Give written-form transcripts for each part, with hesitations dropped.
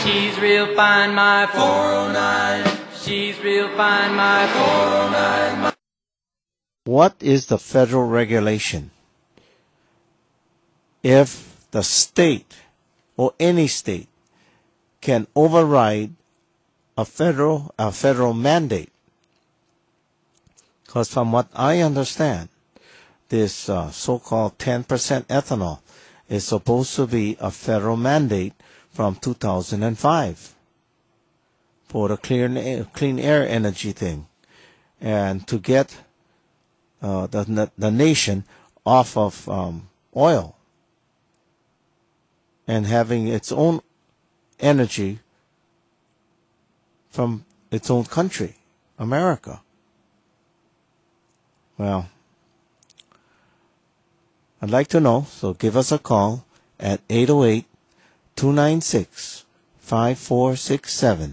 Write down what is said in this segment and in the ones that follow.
She's real fine, my 409. She's real fine, my 409. What is the federal regulation? If the state or any state can override a federal mandate, because from what I understand, this so-called 10% ethanol is supposed to be a federal mandate from 2005 for the clean air energy thing, and to get the nation off of oil and having its own energy from its own country, America. Well, I'd like to know, so give us a call at 808-296-5467,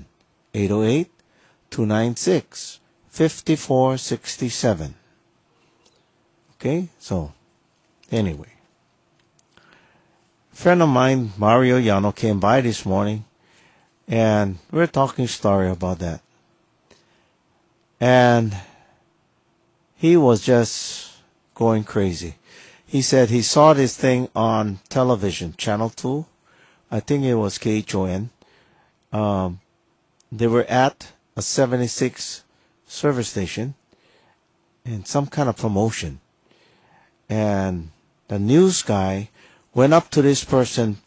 808-296-5467. Okay, so anyway. A friend of mine, Mario Yano, came by this morning, and we're talking story about that. And he was just going crazy. He said he saw this thing on television, Channel 2. I think it was KHON. They were at a 76 service station in some kind of promotion. And the news guy went up to this person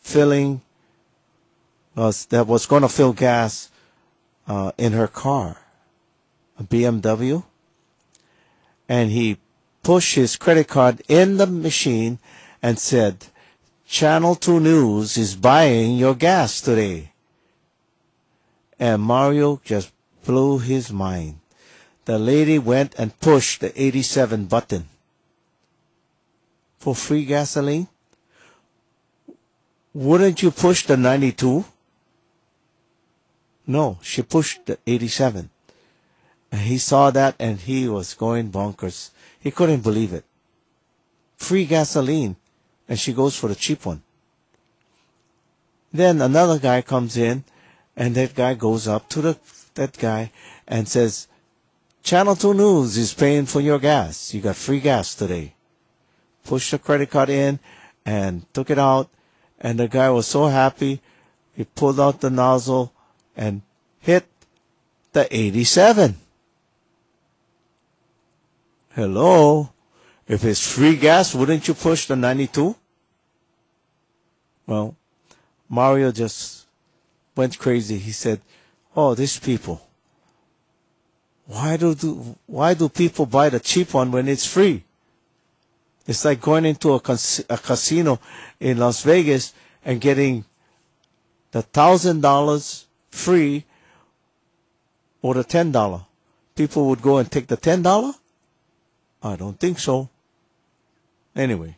that was going to fill gas in her car, a BMW. And he pushed his credit card in the machine and said, Channel 2 News is buying your gas today. And Mario just blew his mind. The lady went and pushed the 87 button for free gasoline. Wouldn't you push the 92? No, she pushed the 87. And he saw that and he was going bonkers. He couldn't believe it. Free gasoline, and she goes for the cheap one. Then another guy comes in, and that guy goes up to that guy and says, Channel 2 News is paying for your gas. You got free gas today. Pushed the credit card in and took it out, and the guy was so happy, he pulled out the nozzle and hit the 87. Hello? If it's free gas, wouldn't you push the 92? Well, Mario just went crazy. He said, oh, these people. Why do people buy the cheap one when it's free? It's like going into a casino in Las Vegas and getting the $1,000 free or the $10. People would go and take the $10? I don't think so. Anyway,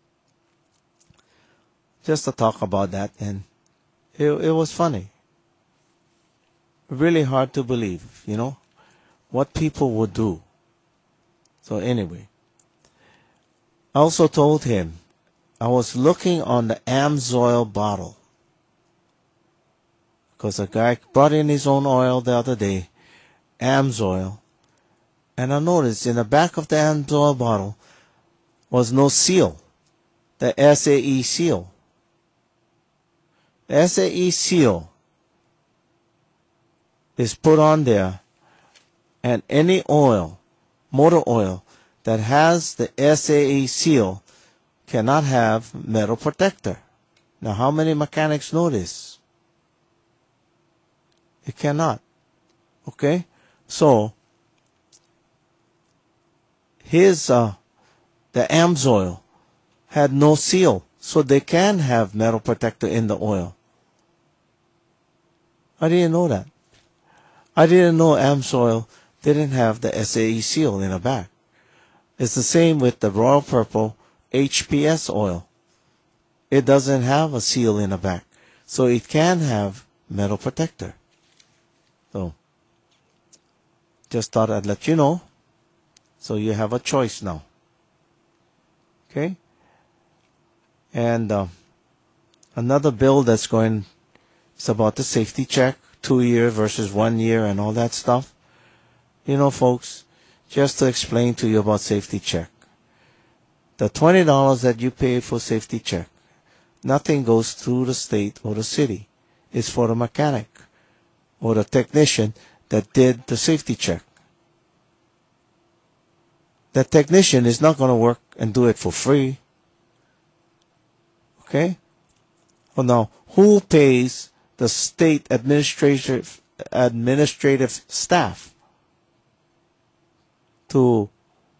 just to talk about that, and it was funny. Really hard to believe, what people would do. So anyway, I also told him I was looking on the AMSOIL bottle because a guy brought in his own oil the other day, AMSOIL. And I noticed in the back of the AMSOIL bottle was no seal, the SAE seal. The SAE seal is put on there, and any oil, motor oil, that has the SAE seal cannot have metal protector. Now, how many mechanics know this? It cannot. Okay? So, the AMSOIL had no seal, so they can have metal protector in the oil. I didn't know that. I didn't know AMSOIL didn't have the SAE seal in the back. It's the same with the Royal Purple HPS oil. It doesn't have a seal in the back, so it can have metal protector. So, just thought I'd let you know. So you have a choice now. Okay? And another bill that's going It's about the safety check, 2 year versus 1 year and all that stuff. You know, folks, just to explain to you about safety check. The $20 that you pay for safety check, nothing goes through the state or the city. It's for the mechanic or the technician that did the safety check. The technician is not going to work and do it for free. Okay? Well, now, who pays the state administrative staff to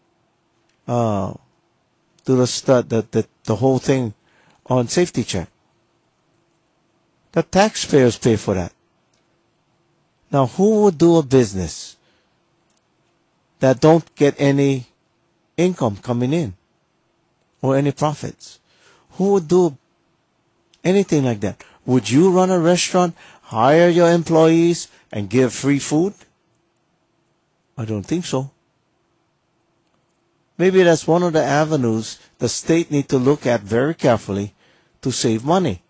do the whole thing on safety check? The taxpayers pay for that. Now, who would do a business that don't get any income coming in or any profits? Who would do anything like that? Would you run a restaurant, hire your employees, and give free food? I don't think so. Maybe that's one of the avenues the state need to look at very carefully to save money.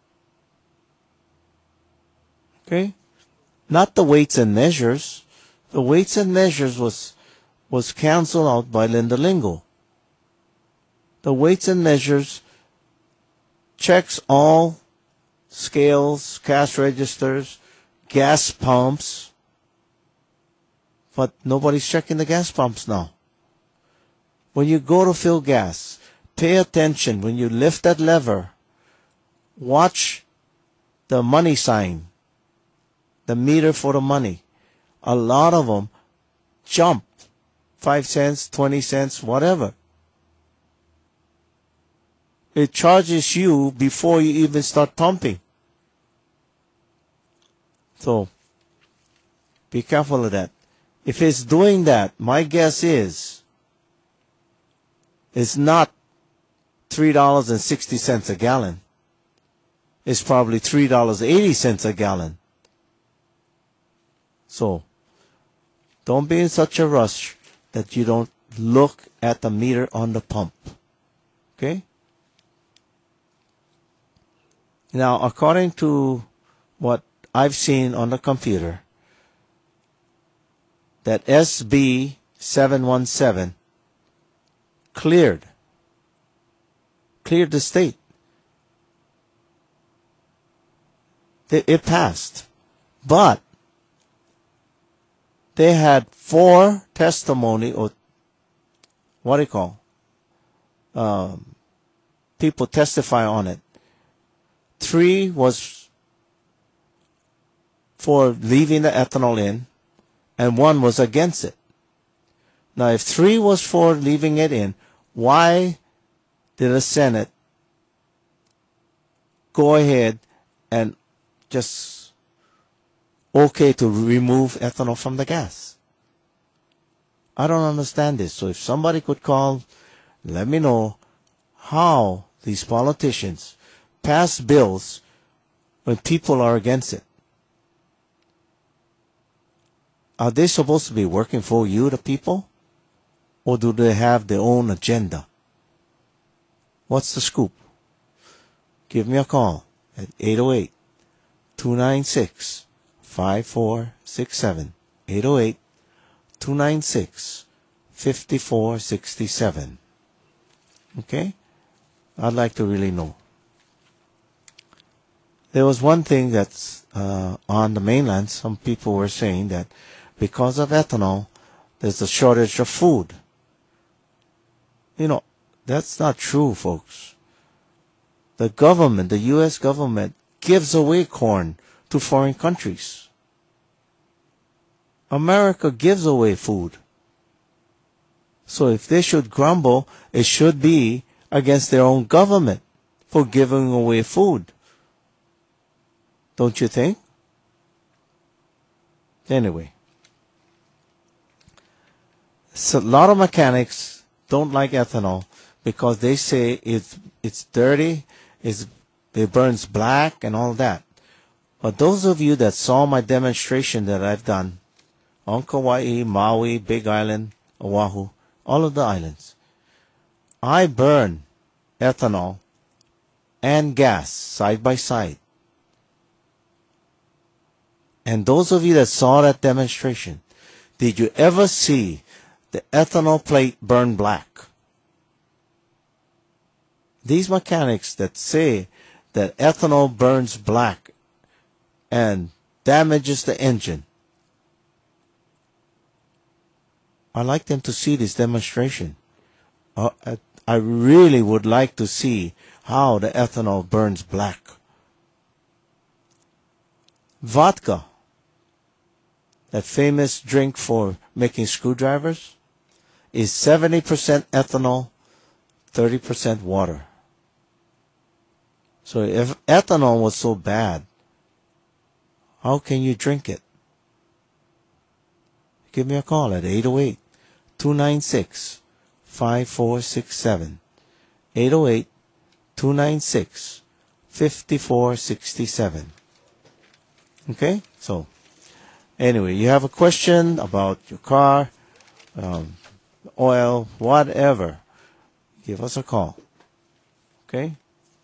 Okay? Not the weights and measures. The weights and measures was canceled out by Linda Lingle. The weights and measures checks all scales, cash registers, gas pumps, but nobody's checking the gas pumps now. When you go to fill gas, pay attention. When you lift that lever, watch the money sign, the meter for the money. A lot of them jump 5 cents, 20 cents, whatever. It charges you before you even start pumping. So, be careful of that. If it's doing that, my guess is it's not $3.60 a gallon. It's probably $3.80 a gallon. So, don't be in such a rush that you don't look at the meter on the pump. Okay? Now, according to what I've seen on the computer, that SB 717 cleared the state. It passed. But they had 4 testimony, or what do you call, people testify on it. 3 was for leaving the ethanol in, and 1 was against it. Now, if 3 was for leaving it in, why did the Senate go ahead and just okay to remove ethanol from the gas? I don't understand this. So if somebody could call, let me know how these politicians pass bills when people are against it. Are they supposed to be working for you, the people? Or do they have their own agenda? What's the scoop? Give me a call at 808-296-5467. 808-296-5467. Okay? I'd like to really know. There was one thing that's on the mainland. Some people were saying that because of ethanol, there's a shortage of food. You know, that's not true, folks. The government, the U.S. government, gives away corn to foreign countries. America gives away food. So if they should grumble, it should be against their own government for giving away food. Don't you think? Anyway. So a lot of mechanics don't like ethanol because they say it's dirty, it burns black and all that. But those of you that saw my demonstration that I've done on Kauai, Maui, Big Island, Oahu, all of the islands, I burn ethanol and gas side by side. And those of you that saw that demonstration, did you ever see the ethanol plate burn black? These mechanics that say that ethanol burns black and damages the engine, I'd like them to see this demonstration. I really would like to see how the ethanol burns black. Vodka, that famous drink for making screwdrivers, is 70% ethanol, 30% water. So if ethanol was so bad, how can you drink it? Give me a call at 808-296-5467. 808-296-5467. Okay? So, anyway, you have a question about your car, oil, whatever, give us a call. Okay?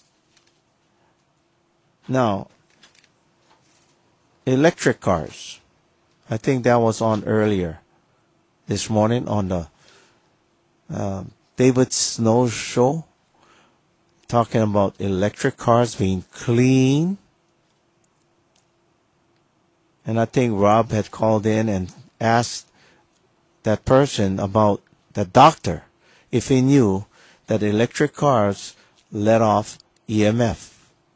Now, electric cars. I think that was on earlier this morning on the David Snow show, talking about electric cars being clean. And I think Rob had called in and asked that person about the doctor if he knew that electric cars let off EMF.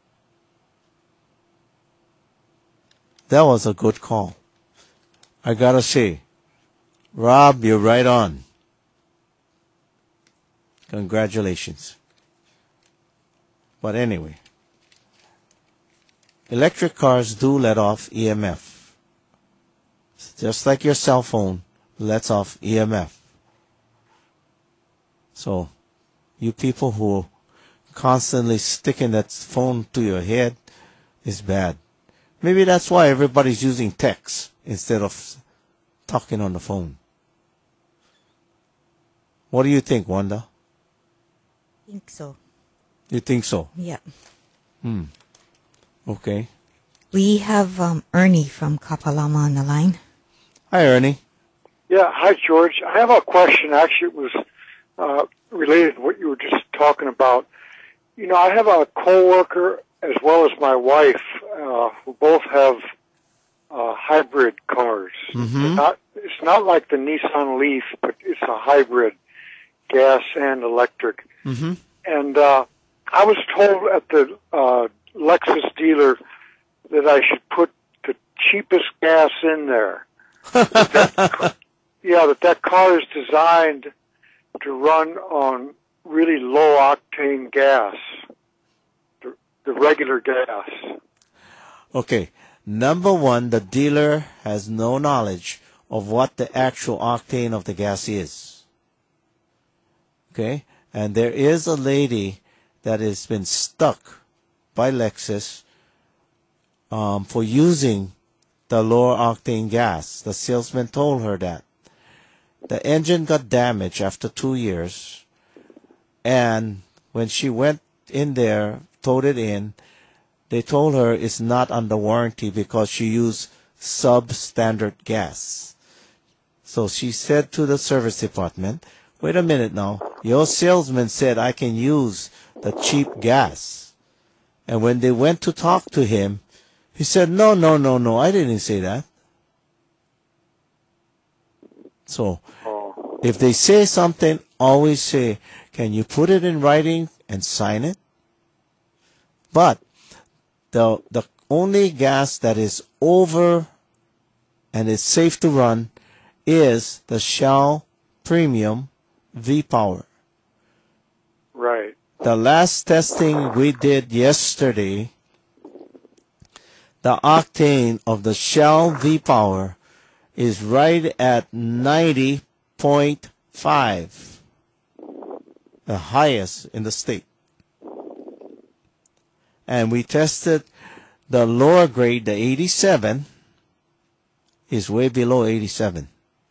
That was a good call. I gotta say, Rob, you're right on. Congratulations. But anyway, electric cars do let off EMF. Just like your cell phone lets off EMF. So, you people who constantly sticking that phone to your head is bad. Maybe that's why everybody's using text instead of talking on the phone. What do you think, Wanda? I think so. You think so? Yeah. Okay. We have Ernie from Kapalama on the line. Hi, Ernie. Yeah, hi, George. I have a question. Actually, it was related to what you were just talking about. You know, I have a coworker as well as my wife who both have hybrid cars. Mm-hmm. It's not like the Nissan Leaf, but it's a hybrid, gas and electric. Mm-hmm. And I was told at the Lexus dealer that I should put the cheapest gas in there. that car is designed to run on really low octane gas, the regular gas. Okay. Number one, the dealer has no knowledge of what the actual octane of the gas is. Okay? And there is a lady that has been stuck by Lexus for using the lower octane gas. The salesman told her that. The engine got damaged after 2 years, and when she went in there, towed it in, they told her it's not under warranty because she used substandard gas. So she said to the service department, wait a minute now, your salesman said I can use the cheap gas. And when they went to talk to him, he said, no, I didn't say that. So, if they say something, always say, can you put it in writing and sign it? But the only gas that is over and is safe to run is the Shell Premium V-Power. Right. The last testing we did yesterday, the octane of the Shell V-Power is right at 90.5, the highest in the state. And we tested the lower grade, the 87, is way below 87.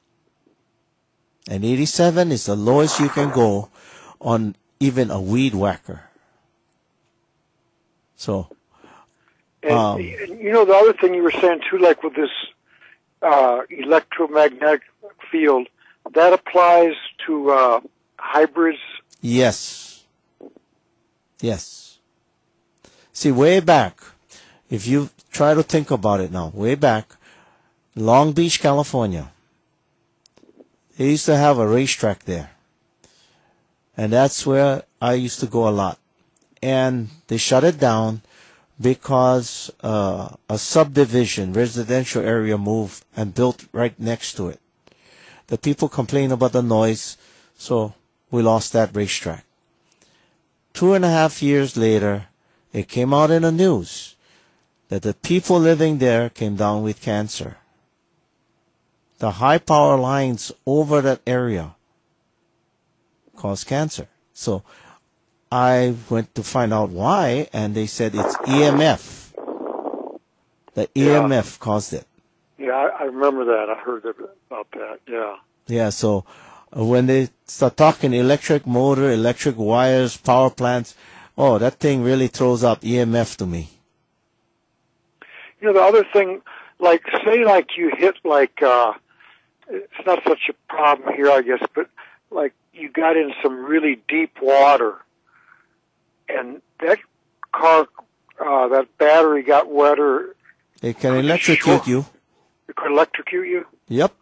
And 87 is the lowest you can go on even a weed whacker. So, And, you know, the other thing you were saying, too, like with this electromagnetic field, that applies to hybrids? Yes. Yes. See, way back, if you try to think about it now, way back, Long Beach, California, they used to have a racetrack there. And that's where I used to go a lot. And they shut it down because a subdivision, residential area moved and built right next to it. The people complained about the noise, so we lost that racetrack. 2.5 years later, it came out in the news that the people living there came down with cancer. The high power lines over that area caused cancer. So I went to find out why, and they said it's EMF. The EMF caused it. Yeah, I remember that. I heard about that, yeah. Yeah, so when they start talking electric motor, electric wires, power plants, oh, that thing really throws up EMF to me. You know, the other thing, like, say, like, you hit, like, it's not such a problem here, I guess, but, like, you got in some really deep water, and that car, that battery got wetter. It can electrocute you. It could electrocute you? Yep.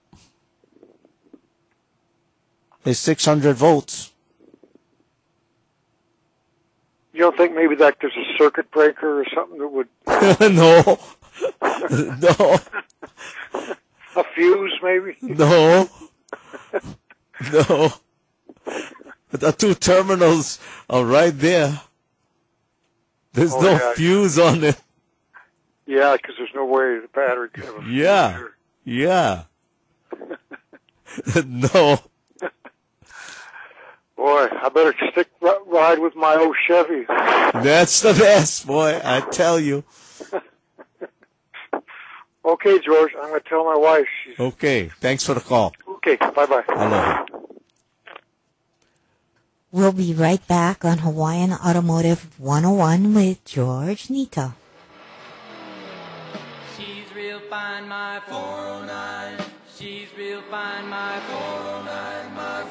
It's 600 volts. You don't think maybe that there's a circuit breaker or something that would... No. No. A fuse, maybe? No. No. The two terminals are right there. There's no fuse on it. Yeah, because there's no way the battery could have a fuse. Yeah. Yeah. No. Boy, I better ride with my old Chevy. That's the best, boy. I tell you. Okay, George, I'm going to tell my wife. Okay, thanks for the call. Okay, bye-bye. Aloha. We'll be right back on Hawaiian Automotive 101 with George Nito. She's real fine, my 409. She's real fine, my 409, my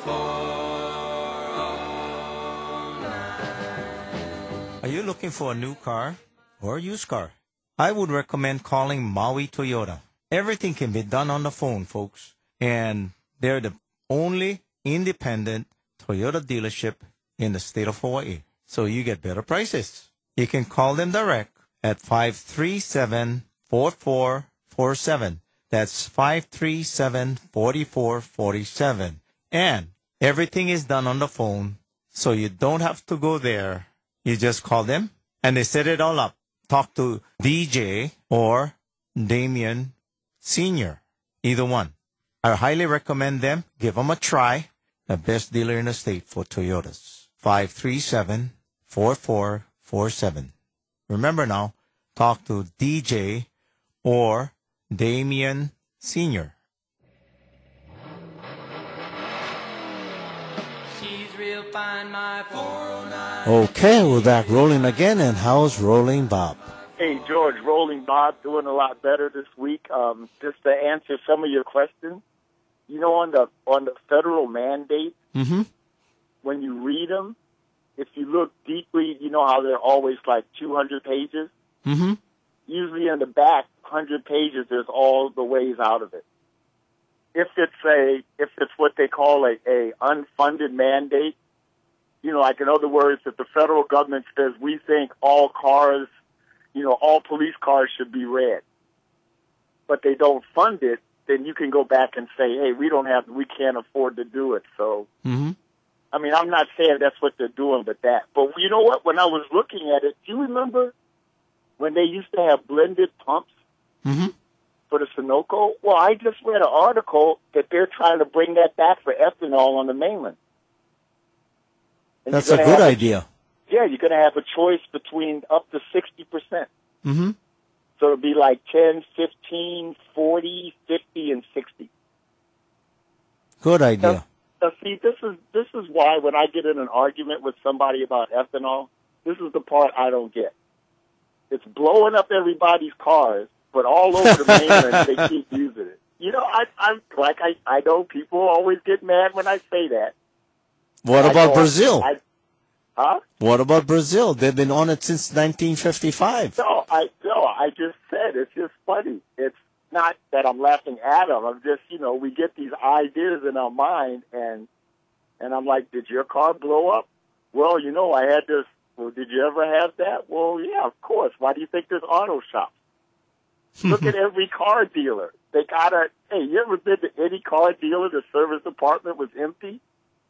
409. Are you looking for a new car or a used car? I would recommend calling Maui Toyota. Everything can be done on the phone, folks. And they're the only independent Toyota dealership in the state of Hawaii. So you get better prices. You can call them direct at 537-4447. That's 537-4447. And everything is done on the phone, so you don't have to go there. You just call them, and they set it all up. Talk to DJ or Damien Sr., either one. I highly recommend them. Give them a try. The best dealer in the state for Toyotas. 537-4447. Remember now, talk to DJ or Damien Sr. She's real fine, my 409. Okay, we're back rolling again, and how's Rolling Bob? Hey, George, Rolling Bob, doing a lot better this week. Just to answer some of your questions, you know, on the federal mandate, when you read them, if you look deeply, you know how they're always like 200 pages? Usually in the back, 100 pages, there's all the ways out of it. If it's what they call a unfunded mandate, you know, like in other words, if the federal government says we think all cars, you know, all police cars should be red, but they don't fund it, then you can go back and say, hey, we can't afford to do it. So, I mean, I'm not saying that's what they're doing, but you know what? When I was looking at it, do you remember when they used to have blended pumps for the Sunoco? Well, I just read an article that they're trying to bring that back for ethanol on the mainland. And that's a good idea. Yeah, you're going to have a choice between up to 60%. So it'll be like 10, 15, 40, 50, and 60. Good idea. Now, see, this is why when I get in an argument with somebody about ethanol, this is the part I don't get. It's blowing up everybody's cars, but all over the mainland they keep using it. You know, I know people always get mad when I say that. What about Brazil? Huh? What about Brazil? They've been on it since 1955. No, I just said it's just funny. It's not that I'm laughing at them. I'm just, you know, we get these ideas in our mind, and I'm like, did your car blow up? Well, you know, I had this. Well, did you ever have that? Well, yeah, of course. Why do you think there's auto shops? Look at every car dealer. They gotta. Hey, you ever been to any car dealer? The service department was empty.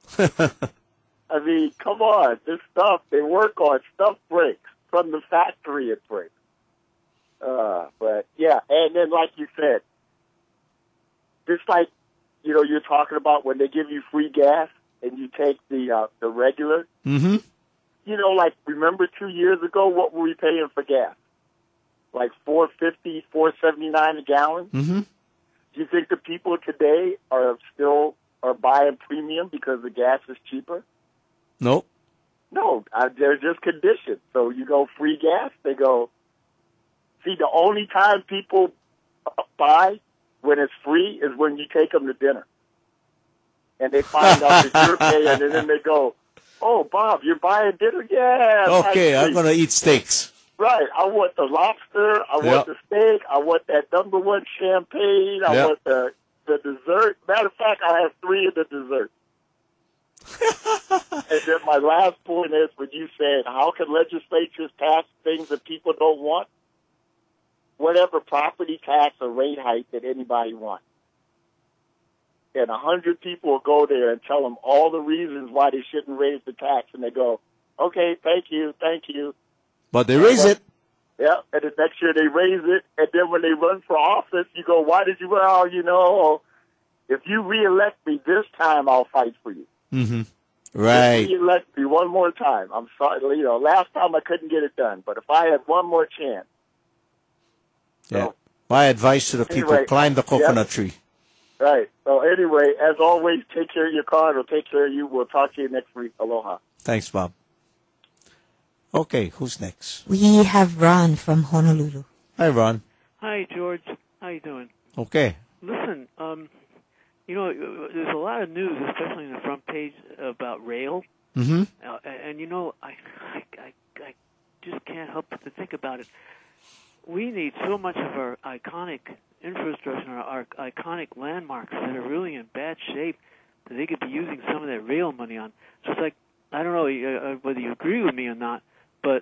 I mean, come on. This stuff they work on, stuff breaks from the factory. It breaks. But yeah, and then like you said, just like, you know, you're talking about when they give you free gas and you take the regular. Mm-hmm. You know, like, remember 2 years ago, what were we paying for gas? Like $4.50, $4.79 a gallon. Mm-hmm. Do you think the people today are buying premium because the gas is cheaper? Nope. No, they're just conditioned. So you go free gas, they go. See, the only time people buy when it's free is when you take them to dinner, and they find out that you're paying, and then they go, "Oh, Bob, you're buying dinner? Yeah." Okay, I'm gonna eat steaks. Right. I want the lobster. I want the steak. I want that #1 champagne. I want the dessert. Matter of fact, I have 3 of the desserts. And then my last point is when you said, how can legislatures pass things that people don't want? Whatever property tax or rate hike that anybody wants. And 100 people will go there and tell them all the reasons why they shouldn't raise the tax. And they go, okay, thank you. But they raise it. Yeah, and the next year they raise it. And then when they run for office, you go, why did you? Well, you know, if you reelect me this time, I'll fight for you. Mm-hmm. Right. If you reelect me one more time, I'm sorry. You know, last time I couldn't get it done. But if I had one more chance. Yeah. So, my advice to the people, anyway, climb the coconut tree. Right. So anyway, as always, take care of your car. It'll take care of you. We'll talk to you next week. Aloha. Thanks, Bob. Okay, who's next? We have Ron from Honolulu. Hi, Ron. Hi, George. How you doing? Okay. Listen, you know, there's a lot of news, especially in the front page, about rail. Mm-hmm. And, you know, I just can't help but to think about it. We need so much of our iconic infrastructure, our iconic landmarks that are really in bad shape that they could be using some of that rail money on. So it's like, I don't know whether you agree with me or not, but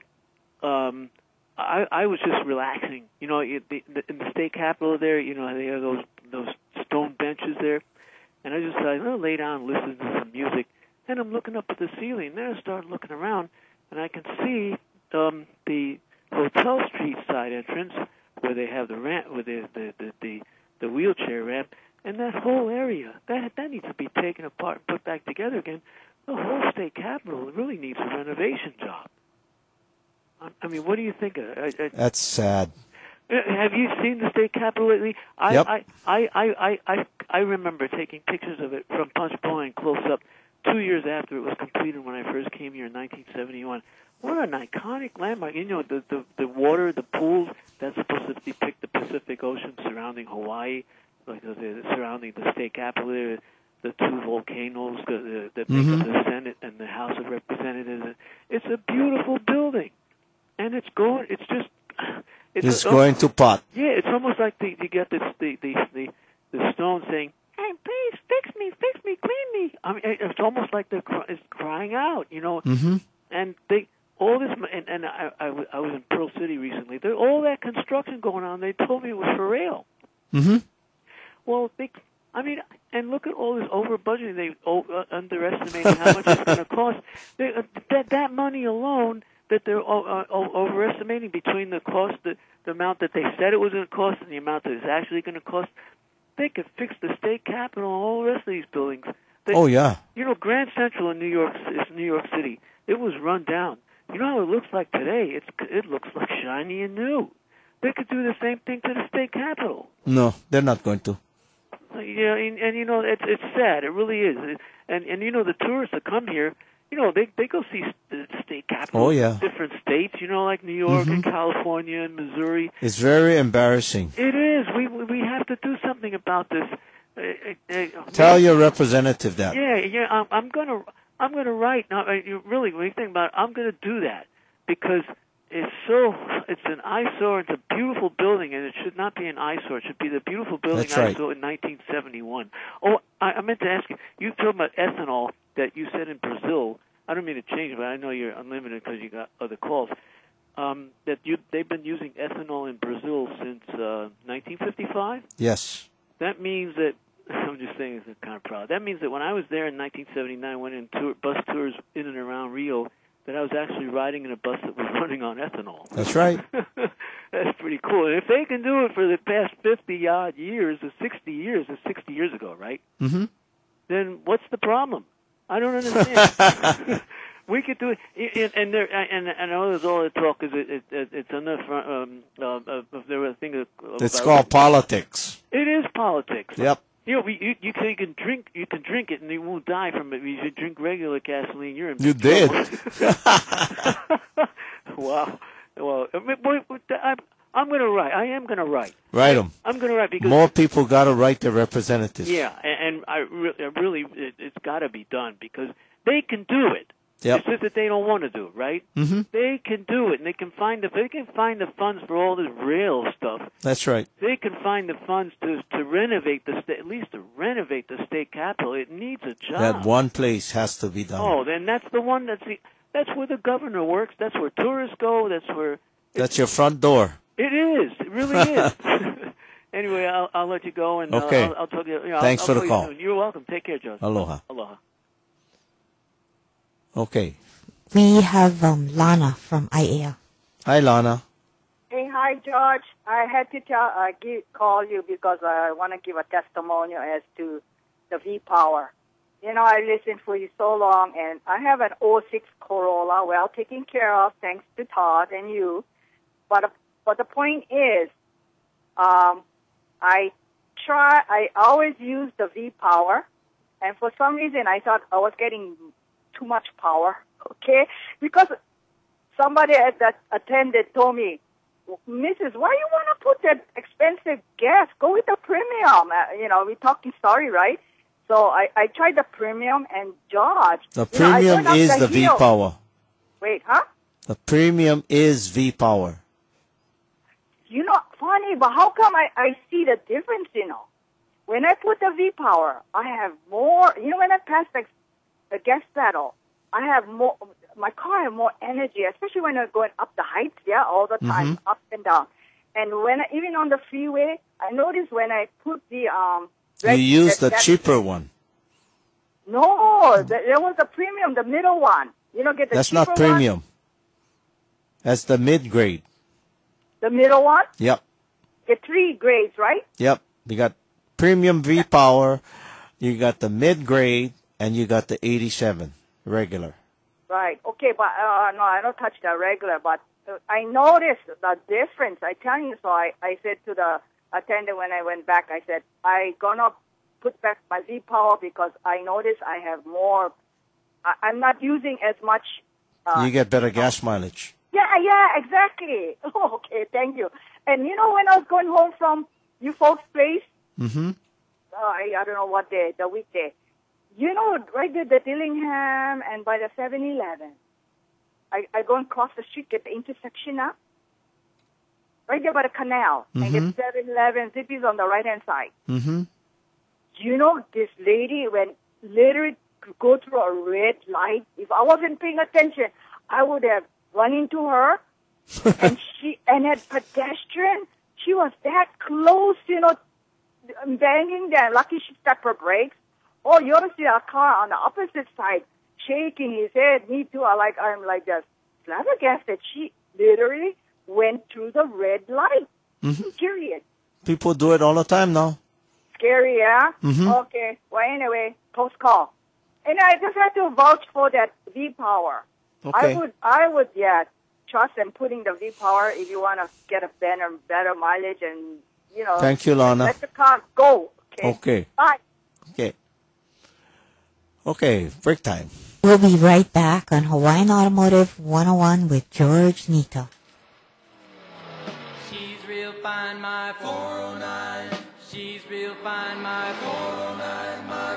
I was just relaxing. You know, in the state capitol there, you know, they have those stone benches there, and I just thought, I'll lay down and listen to some music. And I'm looking up at the ceiling. Then I start looking around, and I can see the Hotel Street side entrance where they have the ramp, with the wheelchair ramp, and that whole area that needs to be taken apart and put back together again. The whole state capitol really needs a renovation job. I mean, what do you think of it? That's sad. Have you seen the state capitol lately? Yep. I remember taking pictures of it from Punch Bowl and close up 2 years after it was completed when I first came here in 1971. What an iconic landmark. You know, the water, the pools, that's supposed to depict the Pacific Ocean surrounding Hawaii, like surrounding the state capitol there, the 2 volcanoes that make up the Senate and the House of Representatives. It's a beautiful building. And it's going to pot. Yeah, it's almost like you get the stone saying, "Hey, please fix me, clean me." I mean, it's almost like it's crying out, you know. Mm-hmm. And all this, and I was in Pearl City recently. There's all that construction going on. They told me it was for rail. Mm-hmm. Well, and look at all this over budgeting. They underestimating how much it's going to cost. That money alone that they're overestimating between the cost, the amount that they said it was going to cost, and the amount that it's actually going to cost. They could fix the state capitol and all the rest of these buildings. You know, Grand Central in New York City. It was run down. You know how it looks like today? It looks like shiny and new. They could do the same thing to the state capitol. No, they're not going to. Yeah, and you know, it's sad. It really is. And you know, the tourists that come here, they go see the state capitals. Oh, yeah. Different states, like New York and California and Missouri. It's very embarrassing. It is. We have to do something about this. Tell your representative that. Yeah. I'm gonna write. Now, really, when you think about it, I'm gonna do that because it's an eyesore. It's a beautiful building, and it should not be an eyesore. It should be the beautiful building That's right. I saw in 1971. Oh, I meant to ask you. You talked about ethanol that you said in Brazil. I don't mean to change, but I know you're unlimited because you got other calls. They've been using ethanol in Brazil since 1955. Yes. That means that I'm just saying, it's kind of proud. That means that when I was there in 1979, went in bus tours in and around Rio, that I was actually riding in a bus that was running on ethanol. That's right. That's pretty cool. And if they can do it for the past 50-odd years, or 60 years, it's 60 years ago, right? Mm-hmm. Then what's the problem? I don't understand. We could do it, and I know there's all the talk because it's on the front. There was a thing. It's called politics. It is politics. Yep. You can drink it and you won't die from it. You should drink regular gasoline. You're in You big did. trouble. Wow. Well, I'm going to write. I am going to write. Write them. I'm going to write because More people got to write their representatives. yeah, and I really it's got to be done because they can do it. Yep. It's just that they don't want to do it, right? Mm-hmm. They can do it, and they can find the funds for all this rail stuff. That's right. They can find the funds to renovate the state, at least to renovate the state capitol. It needs a job. That one place has to be done. Oh, then that's the one. That's where the governor works. That's where tourists go. That's your front door. It is. It really is. Anyway, I'll let you go, and Okay. I'll talk to you. Thanks I'll for the call you call. soon. You're welcome. Take care, Joseph. Aloha. Aloha. Okay. We have Lana from IAEA. Hi, Lana. Hey, hi, George. I had to call you because I want to give a testimonial as to the V-Power. I listened for you so long, and I have an 06 Corolla, well taken care of, thanks to Todd and you. But the point is, I always use the V-Power, and for some reason I thought I was getting too much power, okay? Because somebody that attended told me, Mrs., why you want to put that expensive gas? Go with the premium. We're talking story, right? So I tried the premium, and George, The premium is the V-Power. Wait, huh? The premium is V-Power. Funny, but how come I see the difference, When I put the V-Power, I have more, when I pass the gas pedal, I have more, my car has more energy, especially when I'm going up the heights, all the time, up and down. And even on the freeway, I notice when I put the, You use the cheaper one. No, there was a premium, the middle one. Get the That's cheaper not premium. That's the mid-grade. The middle one? Yep. Get 3 grades, right? Yep. You got premium V-Power, you got the mid-grade, and you got the 87 regular. Right. Okay, but no, I don't touch the regular, but I noticed the difference. I tell you, so I said to the attendant when I went back, I said, I gonna put back my V-Power because I noticed I have more, I'm not using as much. You get better gas mileage. Yeah, exactly. Oh, okay, thank you. And when I was going home from you folks' place, I don't know what day, the weekday, right there, the Dillingham and by the 7-Eleven, I go and cross the street, get the intersection up, right there by the canal, and get 7-Eleven, Zippy's on the right-hand side. This lady, when literally go through a red light, if I wasn't paying attention, I would have run into her, and had pedestrian, she was that close, banging there. Lucky she stepped her brakes. Oh, you ought to see a car on the opposite side shaking his head. Me too. I'm like this flabbergasted. She literally went through the red light. Period. People do it all the time now. Scary, yeah? Okay. Well, anyway, post call. And I just had to vouch for that V-Power. Okay. I would, trust in putting the V-Power if you want to get a better mileage and, Thank you, Lana. let the car go. Okay. Bye. Okay. Okay, break time. We'll be right back on Hawaiian Automotive 101 with George Nita. She's real fine, my 409. She's real fine, my 409, my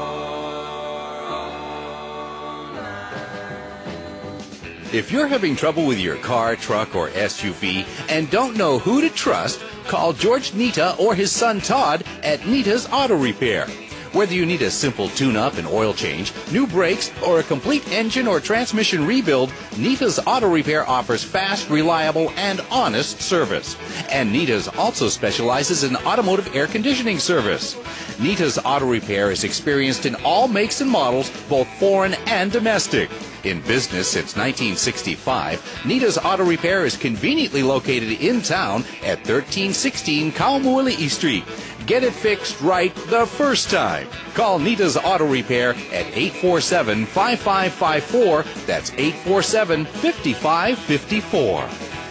409. If you're having trouble with your car, truck, or SUV and don't know who to trust, call George Nita or his son Todd at Nita's Auto Repair. Whether you need a simple tune-up and oil change, new brakes, or a complete engine or transmission rebuild, Nita's Auto Repair offers fast, reliable, and honest service. And Nita's also specializes in automotive air conditioning service. Nita's Auto Repair is experienced in all makes and models, both foreign and domestic. In business since 1965, Nita's Auto Repair is conveniently located in town at 1316 Kaumoili'i Street. Get it fixed right the first time. Call Nita's Auto Repair at 847-5554. That's 847-5554.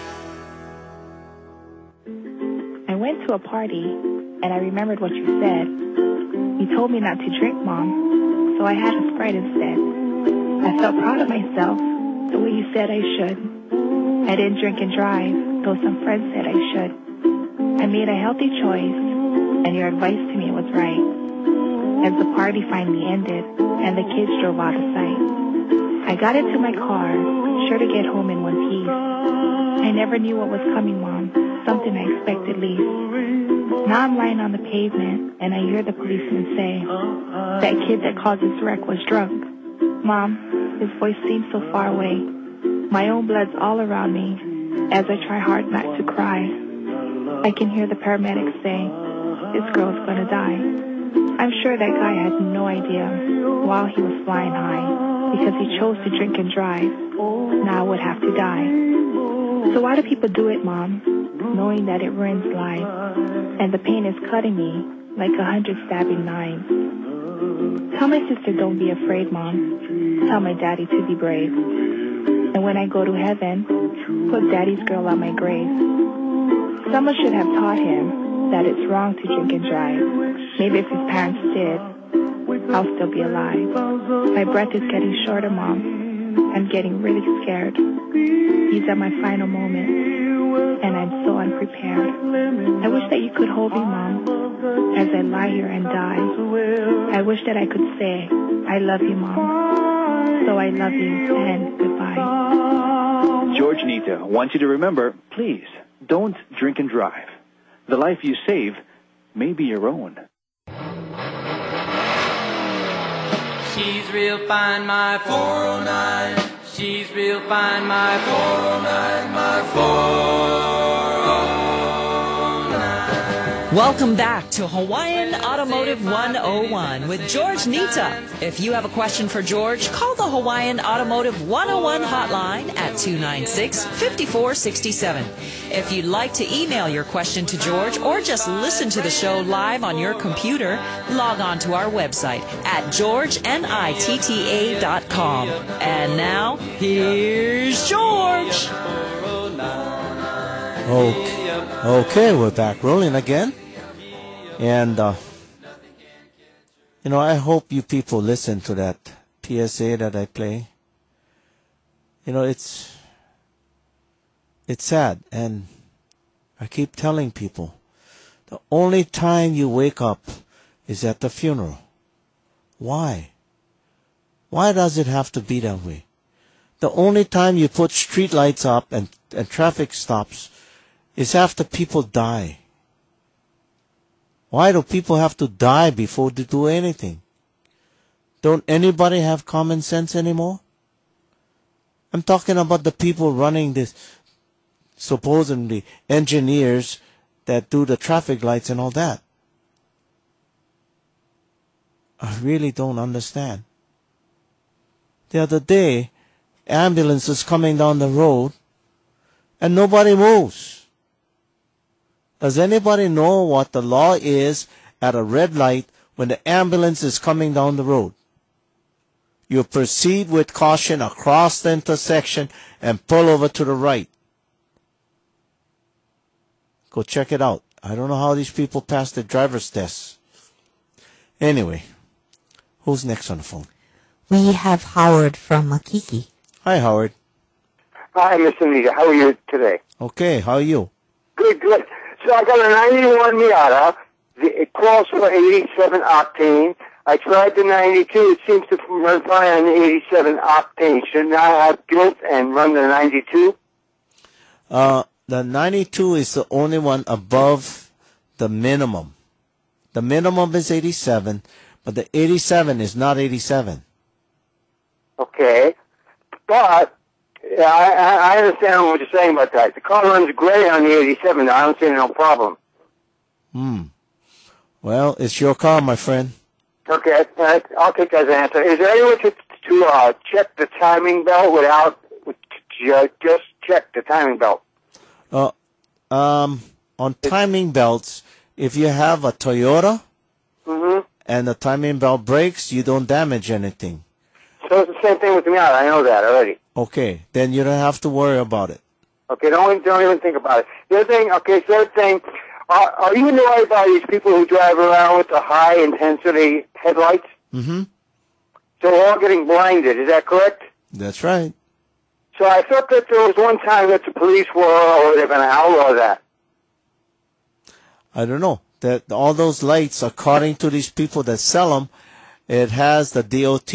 I went to a party, and I remembered what you said. You told me not to drink, Mom, so I had a Sprite instead. I felt proud of myself, the way you said I should. I didn't drink and drive, though some friends said I should. I made a healthy choice, and your advice to me was right. As the party finally ended, and the kids drove out of sight, I got into my car, sure to get home in one piece. I never knew what was coming, Mom, something I expected least. Now I'm lying on the pavement, and I hear the policeman say, that kid that caused this wreck was drunk. Mom, his voice seems so far away. My own blood's all around me as I try hard not to cry. I can hear the paramedics say, this girl's gonna die. I'm sure that guy had no idea while he was flying high because he chose to drink and drive. Now I would have to die. So why do people do it, Mom, knowing that it ruins lives and the pain is cutting me like 100 stabbing knives? Tell my sister don't be afraid, Mom. Tell my daddy to be brave. And when I go to heaven, put Daddy's girl on my grave. Someone should have taught him that it's wrong to drink and drive. Maybe if his parents did, I'll still be alive. My breath is getting shorter, Mom. I'm getting really scared. These are my final moments, and I'm so unprepared. I wish that you could hold me, Mom, as I lie here and die. I wish that I could say, I love you, Mom. So I love you, and goodbye. George Nita wants you to remember, please, don't drink and drive. The life you save may be your own. She's real fine, my 409. She's real fine, my 409, my 409. Welcome back to Hawaiian Automotive 101 with George Nita. If you have a question for George, call the Hawaiian Automotive 101 hotline at 296-5467. If you'd like to email your question to George or just listen to the show live on your computer, log on to our website at georgenitta.com. And now, here's George. Okay, we're back rolling again. And, I hope you people listen to that PSA that I play. It's sad. And I keep telling people, the only time you wake up is at the funeral. Why? Why does it have to be that way? The only time you put street lights up and traffic stops is after people die. Why do people have to die before they do anything? Don't anybody have common sense anymore? I'm talking about the people running this, supposedly engineers that do the traffic lights and all that. I really don't understand. The other day, ambulances coming down the road and nobody moves. Does anybody know what the law is at a red light when the ambulance is coming down the road? You proceed with caution across the intersection and pull over to the right. Go check it out. I don't know how these people pass the driver's test. Anyway, who's next on the phone? We have Howard from Makiki. Hi, Howard. Hi, Mr. Nita. How are you today? Okay, how are you? Good, good. So I got a 91 Miata. It calls for 87 octane. I tried the 92. It seems to run fine on the 87 octane. Should now I have guilt and run the 92? The 92 is the only one above the minimum. The minimum is 87, but the 87 is not 87. Okay. But I understand what you're saying about that. The car runs great on the 87. I don't see no problem. Well, it's your car, my friend. Okay, I'll take that as an answer. Is there any way to check the timing belt without just check the timing belt? On timing belts, if you have a Toyota and the timing belt breaks, you don't damage anything. So it's the same thing with the Miata. I know that already. Okay, then you don't have to worry about it. Okay, don't even think about it. The other thing, are you annoyed by these people who drive around with the high-intensity headlights? Mm-hmm. So we're all getting blinded, is that correct? That's right. So I thought that there was one time that the police were, or they're going to outlaw that. I don't know. That all those lights, according to these people that sell them, it has the DOT,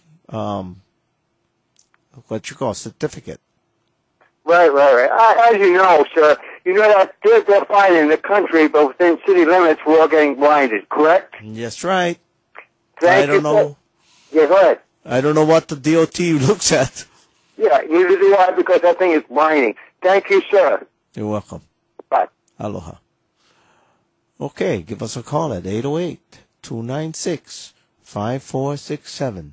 certificate. Right. As you know, sir, you know that they're fine in the country, but within city limits, we're all getting blinded, correct? That's right. Thank I don't know. Yeah, go ahead. I don't know what the DOT looks at. Yeah, neither do I, because that thing is blinding. Thank you, sir. You're welcome. Bye. Aloha. Okay, give us a call at 808-296-5467.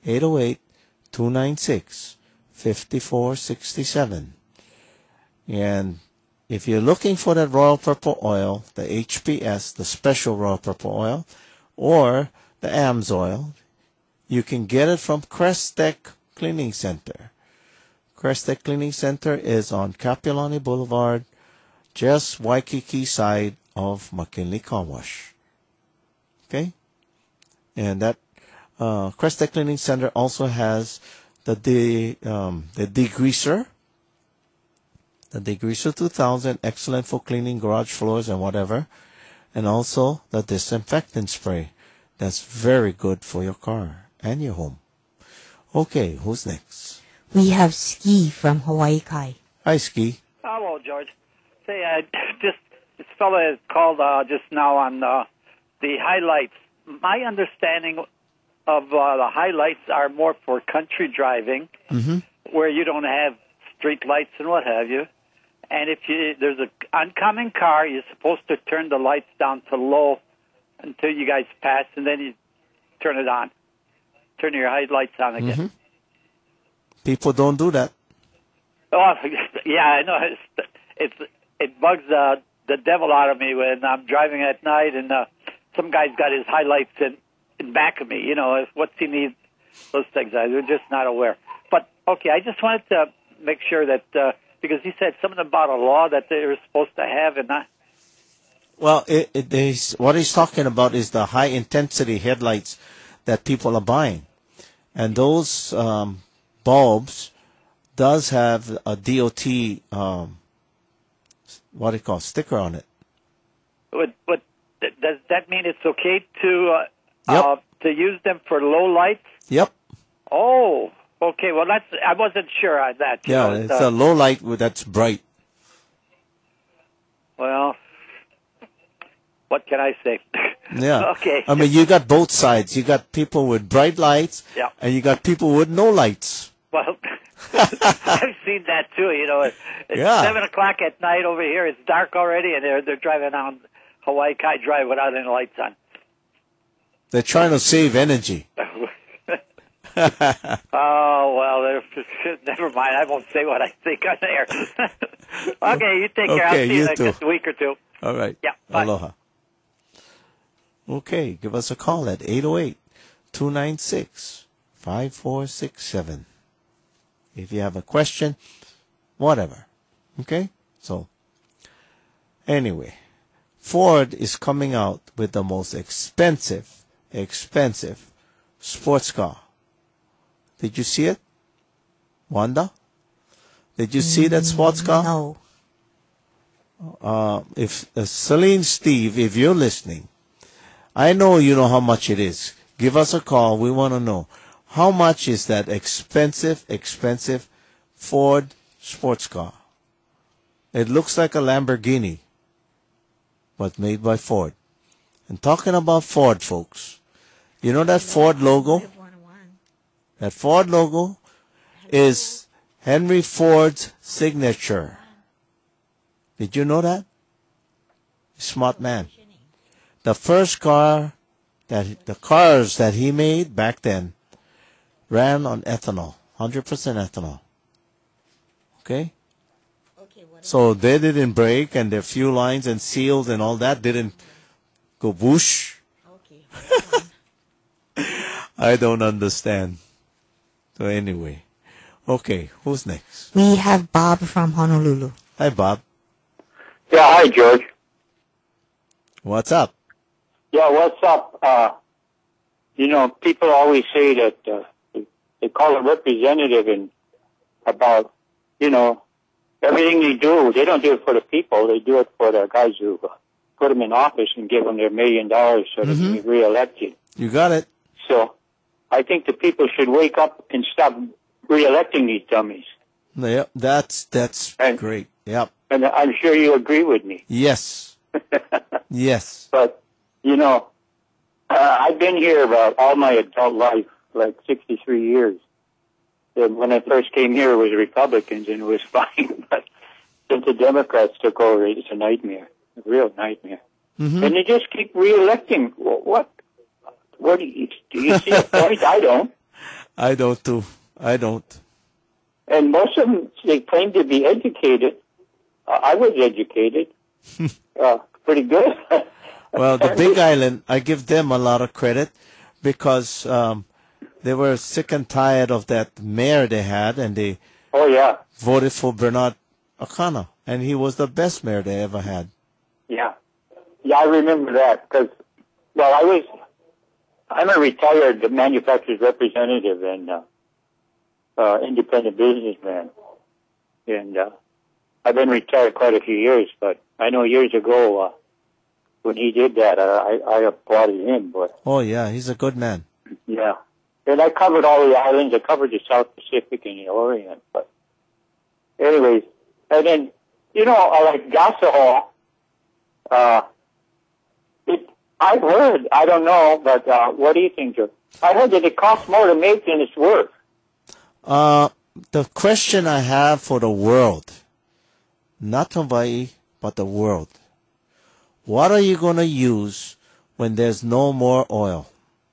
808-296-5467. And if you're looking for that Royal Purple Oil, the HPS, the special Royal Purple Oil, or the AMS oil, you can get it from Crestec Cleaning Center. Crestec Cleaning Center is on Kapiolani Boulevard, just Waikiki side of McKinley Car Wash. Okay? And that Crestec Cleaning Center also has the degreaser. The degreaser 2000, excellent for cleaning garage floors and whatever. And also the disinfectant spray. That's very good for your car and your home. Okay, who's next? We have Ski from Hawaii Kai. Hi, Ski. Hello, George. Say, this fellow has called just now on the highlights. My understanding of the highlights are more for country driving, where you don't have street lights and what have you. And if there's an oncoming car, you're supposed to turn the lights down to low until you guys pass, and then you turn it on. Turn your headlights on again. People don't do that. Oh, yeah, I know. It bugs the devil out of me when I'm driving at night and some guy's got his highlights in back of me. You know, what's he need? Those things. I'm just not aware. But, okay, I just wanted to make sure that, because he said something about a law that they were supposed to have and not. Well, what he's talking about is the high-intensity headlights that people are buying. And those bulbs does have a DOT, sticker on it. But does that mean it's okay to use them for low lights? Yep. Oh, okay. Well, I wasn't sure on that. Yeah, it's a low light that's bright. Well, what can I say? Yeah. Okay. I mean, you got both sides. You got people with bright lights, and you got people with no lights. Well, I've seen that too. You know, it's 7 o'clock at night over here. It's dark already, and they're driving on Hawaii Kai Drive without any lights on. They're trying to save energy. Oh, well, never mind. I won't say what I think on air. Okay, you take care. I'll see you in just a week or two. All right. Yeah, bye. Aloha. Okay, give us a call at 808-296-5467. If you have a question, whatever. Okay? So, anyway, Ford is coming out with the most expensive sports car Did you see it? Wanda? Did you see that sports car? No. If Celine, Steve, if you're listening, I know you know how much it is. Give us a call. We want to know. How much is that expensive Ford sports car? It looks like a Lamborghini, but made by Ford. And talking about Ford, folks, you know that Ford logo? That Ford logo is Henry Ford's signature. Did you know that? Smart man. The first car, the cars that he made back then ran on ethanol, 100% ethanol. Okay? So they didn't break, and their fuel lines and seals and all that didn't go whoosh. I don't understand. So anyway. Okay, who's next? We have Bob from Honolulu. Hi, Bob. Yeah, hi, George. What's up? Yeah, what's up? People always say that they call a representative and about, everything they do. They don't do it for the people. They do it for the guys who put them in office and give them their $1 million so they can be reelected. You got it. So I think the people should wake up and stop reelecting these dummies. Yeah, that's great. Yep. And I'm sure you agree with me. Yes. Yes. But, I've been here about all my adult life, like 63 years. And when I first came here, it was Republicans, and it was fine. But since the Democrats took over, it's a nightmare, a real nightmare. Mm-hmm. And they just keep reelecting. What do you see a point? I don't. I don't, too. I don't. And most of them, they claim to be educated. I was educated. Pretty good. Well, the Big Island, I give them a lot of credit because they were sick and tired of that mayor they had, and they voted for Bernard O'Connor, and he was the best mayor they ever had. Yeah. Yeah, I remember that because, I'm a retired manufacturer's representative and independent businessman. And I've been retired quite a few years, but I know years ago when he did that, I applauded him. But oh, yeah, he's a good man. Yeah. And I covered all the islands. I covered the South Pacific and the Orient. But anyways, and then, like Gasohol, I've heard, I don't know, but what do you think, Joe? I heard that it costs more to make than it's worth. The question I have for the world, not Hawaii, but the world. What are you going to use when there's no more oil?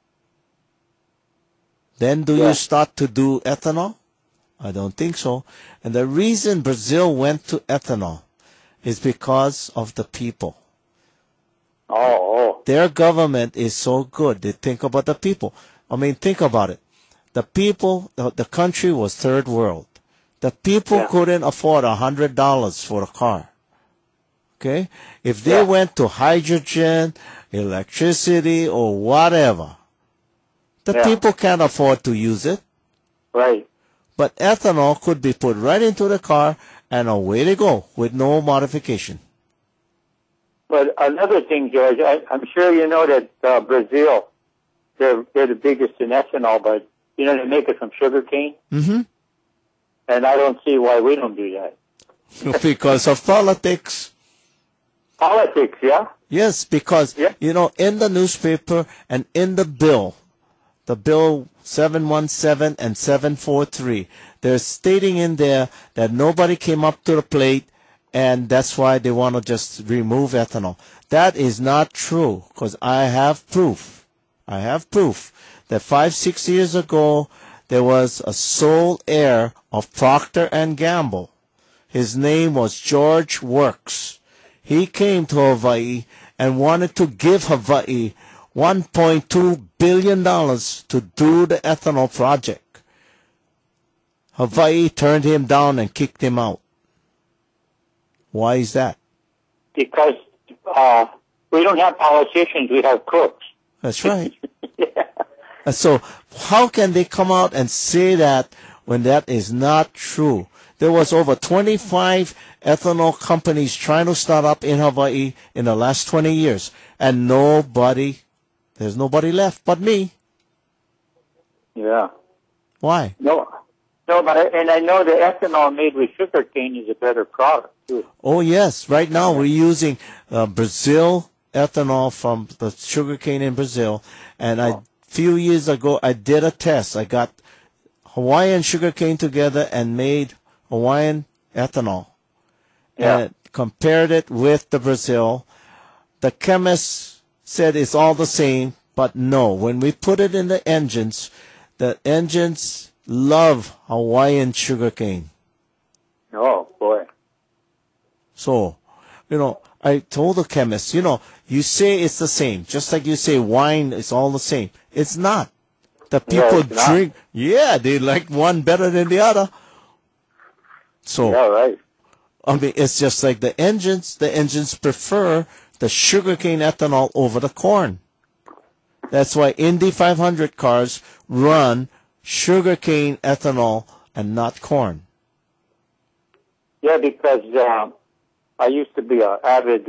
Then do you start to do ethanol? I don't think so. And the reason Brazil went to ethanol is because of the people. Oh. Their government is so good. They think about the people. I mean, think about it. The people, the country was third world. The people couldn't afford $100 for a car. Okay? If they went to hydrogen, electricity, or whatever, the people can't afford to use it. Right. But ethanol could be put right into the car and away they go with no modification. But another thing, George, I'm sure you know that Brazil, they're the biggest in ethanol, but they make it from sugarcane. Mm-hmm. And I don't see why we don't do that. Because of politics. Politics, yeah? Yes, because, in the newspaper and in the bill 717 and 743, they're stating in there that nobody came up to the plate, and that's why they want to just remove ethanol. That is not true, because I have proof. That 5-6 years ago, there was a sole heir of Procter & Gamble. His name was George Works. He came to Hawaii and wanted to give Hawaii $1.2 billion to do the ethanol project. Hawaii turned him down and kicked him out. Why is that? Because we don't have politicians, we have crooks. That's right. So how can they come out and say that when that is not true? There was over 25 ethanol companies trying to start up in Hawaii in the last 20 years. And there's nobody left but me. Yeah. Why? No, but I know the ethanol made with sugarcane is a better product too. Oh, yes. Right now we're using Brazil ethanol from the sugarcane in Brazil. And a few years ago, I did a test. I got Hawaiian sugarcane together and made Hawaiian ethanol. Yeah. And compared it with the Brazil. The chemists said it's all the same, but no. When we put it in the engines love Hawaiian sugarcane. Oh, boy. So, I told the chemists, you say it's the same, just like you say wine is all the same. It's not. The people drink. Yeah, they like one better than the other. So, yeah, right. I mean, it's just like the engines. The engines prefer the sugarcane ethanol over the corn. That's why Indy 500 cars run sugarcane ethanol and not corn. Yeah, because I used to be an avid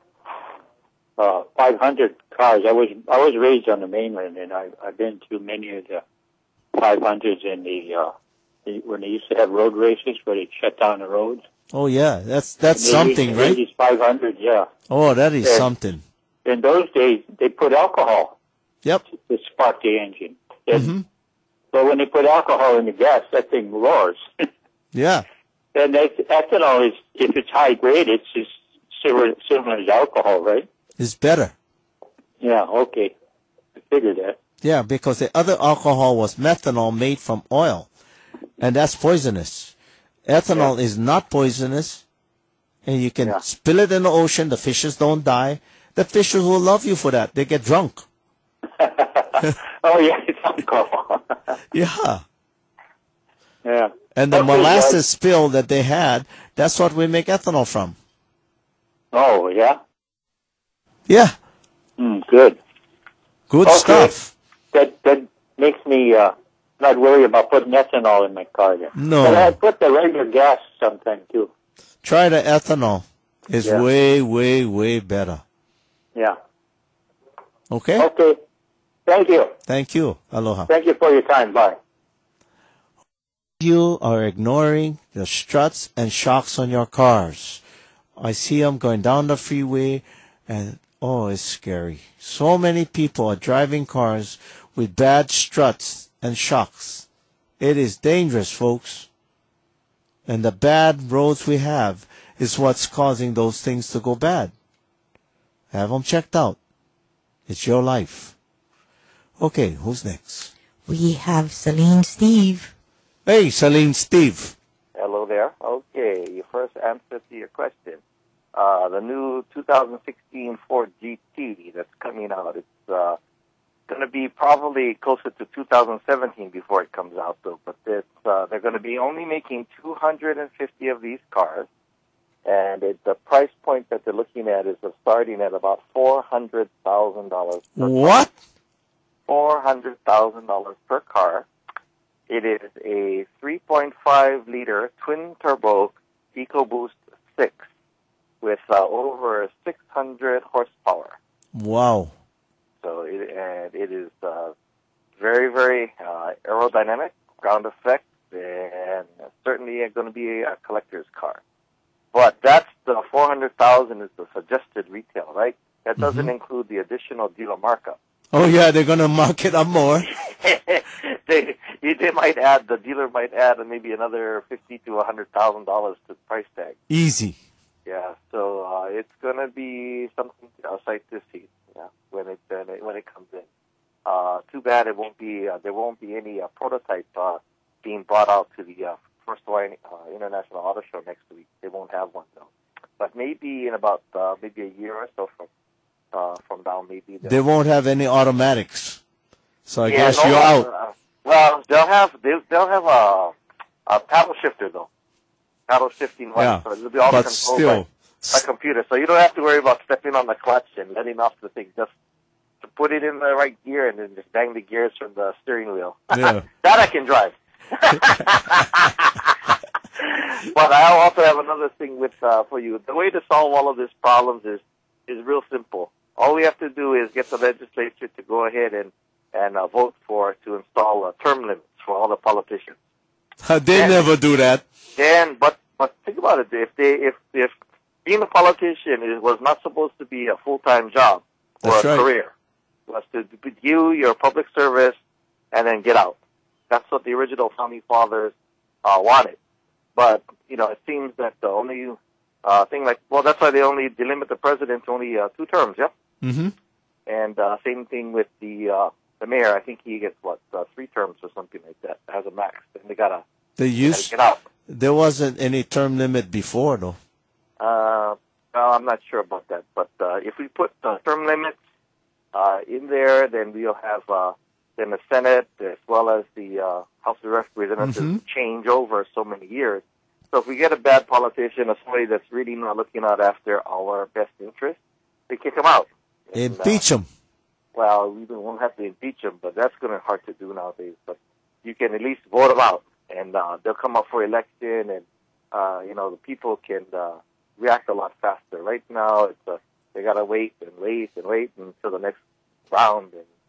500 cars. I was raised on the mainland, and I've been to many of the 500s in when they used to have road races where they shut down the roads. Oh yeah, that's something, right? These 500, yeah. Oh, that is something. In those days, they put alcohol. Yep. To spark the engine. But when they put alcohol in the gas, that thing roars. Yeah. And ethanol is, if it's high grade, it's just similar to alcohol, right? It's better. Yeah, okay. I figured that. Yeah, because the other alcohol was methanol made from oil. And that's poisonous. Ethanol is not poisonous. And you can spill it in the ocean. The fishes don't die. The fishes will love you for that. They get drunk. Oh, yeah, it's alcohol. Yeah. Yeah. And the molasses spill that they had, that's what we make ethanol from. Oh, yeah? Yeah. Good. Good stuff. That makes me not worry about putting ethanol in my car then. No. But I put the regular gas sometime too. Try the ethanol. It's way, way, way better. Yeah. Okay? Okay. Thank you. Thank you. Aloha. Thank you for your time. Bye. You are ignoring the struts and shocks on your cars. I see them going down the freeway, and it's scary. So many people are driving cars with bad struts and shocks. It is dangerous, folks. And the bad roads we have is what's causing those things to go bad. Have them checked out. It's your life. Okay, who's next? We have Celine Steve. Hey, Celine Steve. Hello there. Okay, your first answer to your question. The new 2016 Ford GT that's coming out, it's going to be probably closer to 2017 before it comes out, though. But they're going to be only making 250 of these cars. And the price point that they're looking at is starting at about $400,000. What? $400,000 per car. It is a 3.5-liter twin-turbo EcoBoost 6 with over 600 horsepower. Wow. So it is very, very aerodynamic, ground effect, and certainly going to be a collector's car. But that's the $400,000 is the suggested retail, right? That doesn't include the additional dealer markup. Oh yeah, they're gonna mark it up more. They might add, the dealer might add maybe another $50,000 to $100,000 to the price tag. Easy. Yeah, so it's gonna be something sight to see. Yeah, when it comes in. Too bad it won't be. There won't be any prototype being brought out to the First Hawaiian International Auto Show next week. They won't have one though. But maybe in about maybe a year or so from now, maybe they won't have any automatics. So I guess you're out. Well, they'll have a paddle shifter though. Paddle shifting one. Yeah, so it'll be all but controlled by a computer. So you don't have to worry about stepping on the clutch and letting off the thing. Just the put it in the right gear and then just bang the gears from the steering wheel. Yeah. That I can drive. But I also have another thing with for you. The way to solve all of these problems is real simple. All we have to do is get the legislature to go ahead and vote to install term limits for all the politicians. They never do that. But think about it. If being a politician was not supposed to be a full-time job or That's a right. career, it was to do your public service and then get out. That's what the original founding fathers wanted. But it seems that the only thing that's why they only delimit the president to only 2 terms. Yeah. Mm-hmm. And same thing with the mayor. I think he gets 3 terms or something like that as a max. And they gotta get out. There wasn't any term limit before, though. Well, I'm not sure about that. But if we put term limits in there, then we'll have then the Senate as well as the House of Representatives change over so many years. So if we get a bad politician or somebody that's really not looking out after our best interest, we kick him out. Impeach him. Well, we won't have to impeach him, but that's going to be hard to do nowadays. But you can at least vote them out, and they'll come up for election, and the people can react a lot faster. Right now, they got to wait until the next round.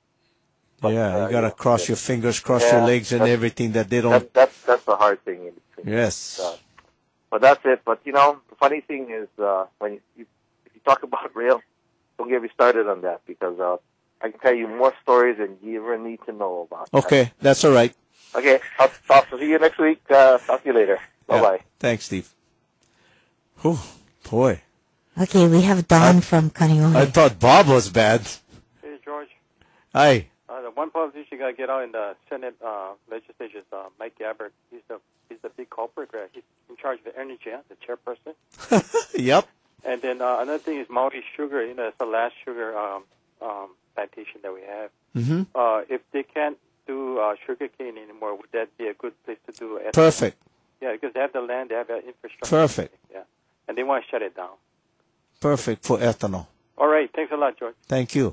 You got to cross your fingers, cross your legs, and everything that they don't. That's the hard thing. Yes. But that's it. But the funny thing is, if you talk about rail, don't get me started on that because I can tell you more stories than you ever need to know about. Okay, that's all right. Okay, I'll see you next week. Talk to you later. Bye bye. Thanks, Steve. Whew, boy. Okay, we have Don from Kaneohe. I thought Bob was bad. Hey, George. Hi. The one politician you got to get out in the Senate legislature is Mike Gabbard. He's the big culprit. Right? He's in charge of the energy, the chairperson. Yep. And then another thing is Maui Sugar. It's the last sugar plantation that we have. Mm-hmm. If they can't do sugar cane anymore, would that be a good place to do ethanol? Perfect. Yeah, because they have the land, they have the infrastructure. Perfect. Yeah, and they want to shut it down. Perfect for ethanol. All right, thanks a lot, George. Thank you.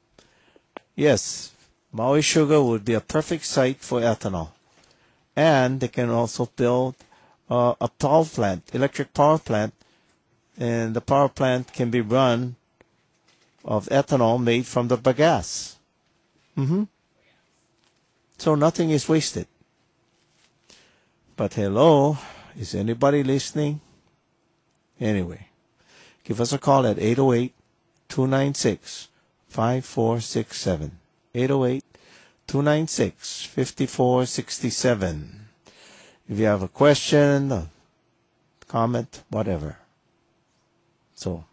Yes, Maui Sugar would be a perfect site for ethanol. And they can also build a power plant, electric power plant, and the power plant can be run of ethanol made from the bagasse. Mm-hmm. So nothing is wasted. But hello, is anybody listening? Anyway, give us a call at 808-296-5467. 808-296-5467. If you have a question, a comment, whatever. So,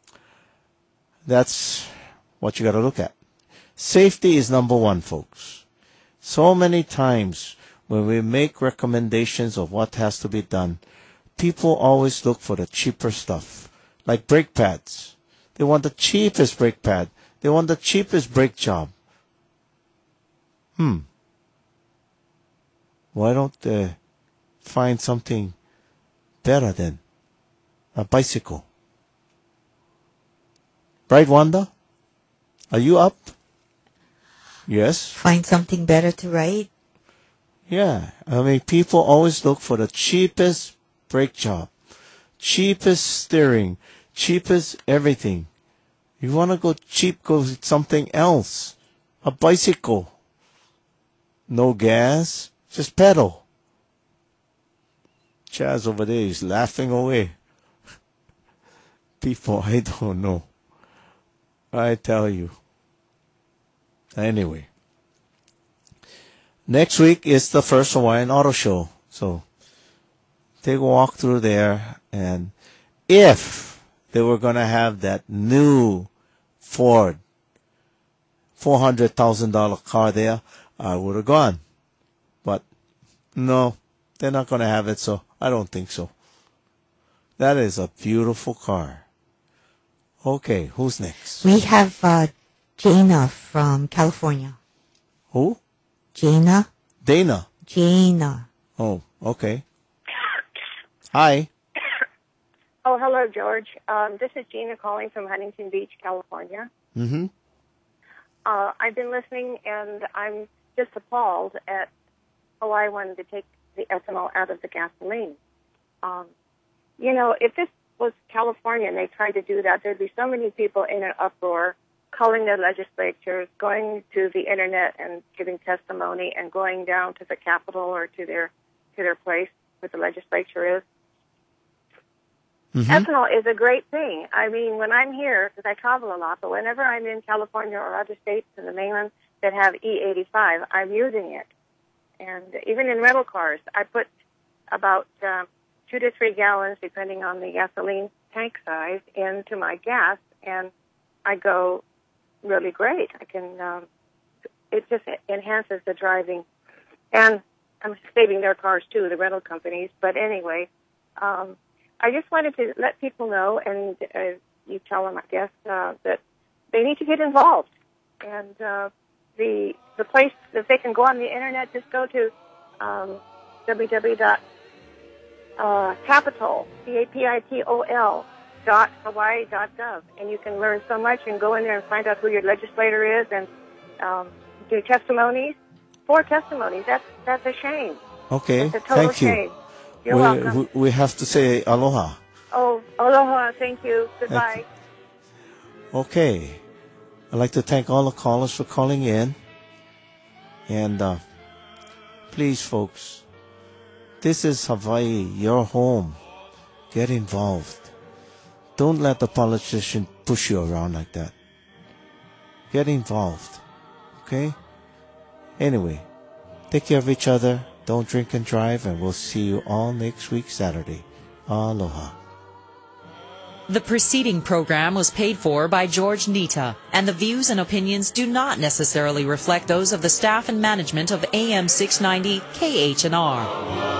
that's what you got to look at. Safety is number one, folks. So many times when we make recommendations of what has to be done, people always look for the cheaper stuff, like brake pads. They want the cheapest brake pad. They want the cheapest brake job. Why don't they find something better than a bicycle? Right, Wanda? Are you up? Yes? Find something better to ride? Yeah. I mean, people always look for the cheapest brake job, cheapest steering, cheapest everything. You want to go cheap, go with something else. A bicycle. No gas, just pedal. Chaz over there is laughing away. People, I don't know. I tell you. Anyway. Next week is the first Hawaiian Auto Show. So, take a walk through there. And if they were going to have that new Ford $400,000 car there, I would have gone. But, no, they're not going to have it, so I don't think so. That is a beautiful car. Okay, who's next? We have Jana from California. Who? Jana. Dana. Jana. Oh, okay. Hi. Oh, hello, George. This is Gina calling from Huntington Beach, California. Mm-hmm. I've been listening, and I'm just appalled at Hawaii wanting to take the ethanol out of the gasoline. If this was California and they tried to do that, there'd be so many people in an uproar, calling their legislatures, going to the internet and giving testimony, and going down to the Capitol or to their place where the legislature is. Mm-hmm. Ethanol is a great thing. I mean, when I'm here, because I travel a lot, but whenever I'm in California or other states in the mainland that have E85, I'm using it. And even in rental cars, I put about 2 to 3 gallons, depending on the gasoline tank size, into my gas, and I go really great. I can, it just enhances the driving. And I'm saving their cars too, the rental companies. But anyway, I just wanted to let people know, and you tell them, I guess, that they need to get involved. And the place that they can go on the internet, just go to www.capitol, CAPITOL.hawaii.gov, and you can learn so much and go in there and find out who your legislator is and do testimonies. 4 testimonies. That's a shame. Okay, that's a total thank you. Shame. You're welcome. We have to say aloha. Oh, aloha. Thank you. Goodbye. Okay. I'd like to thank all the callers for calling in. And please, folks, this is Hawaii, your home. Get involved. Don't let the politician push you around like that. Get involved. Okay? Anyway, take care of each other. Don't drink and drive, and we'll see you all next week, Saturday. Aloha. The preceding program was paid for by George Nita, and the views and opinions do not necessarily reflect those of the staff and management of AM 690 KH&R.